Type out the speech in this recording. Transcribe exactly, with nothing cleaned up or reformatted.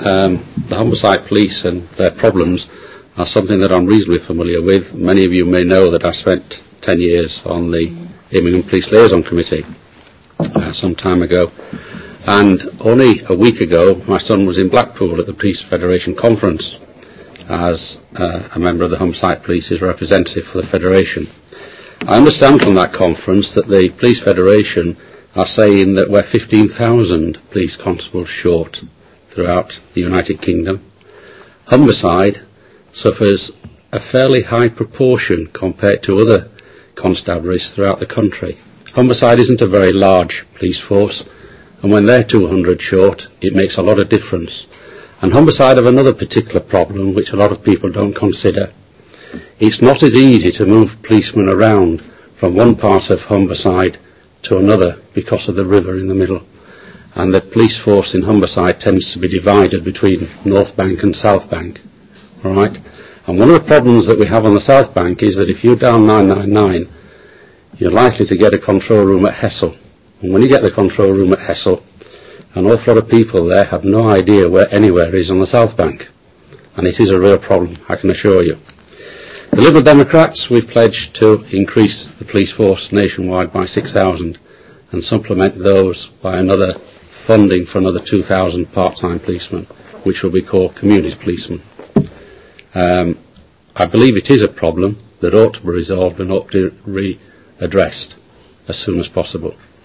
um, the Humberside Police and their problems are something that I'm reasonably familiar with. Many of you may know that I spent ten years on the Immingham Police Liaison Committee uh, some time ago. And only a week ago, my son was in Blackpool at the Police Federation Conference as uh, a member of the Humberside Police's representative for the Federation. I understand from that conference that the Police Federation are saying that we're fifteen thousand police constables short throughout the United Kingdom. Humberside suffers a fairly high proportion compared to other constabularies throughout the country. Humberside isn't a very large police force, and when they're two hundred short, it makes a lot of difference. And Humberside have another particular problem which a lot of people don't consider. It's not as easy to move policemen around from one part of Humberside to another because of the river in the middle. And the police force in Humberside tends to be divided between North Bank and South Bank. All right? And one of the problems that we have on the South Bank is that if you're down nine nine nine, you're likely to get a control room at Hessle. And when you get the control room at Hessle, an awful lot of people there have no idea where anywhere is on the South Bank. And it is a real problem, I can assure you. The Liberal Democrats, we've pledged to increase the police force nationwide by six thousand and supplement those by another funding for another two thousand part-time policemen, which will be called community policemen. Um, I believe it is a problem that ought to be resolved and ought to be re- addressed as soon as possible.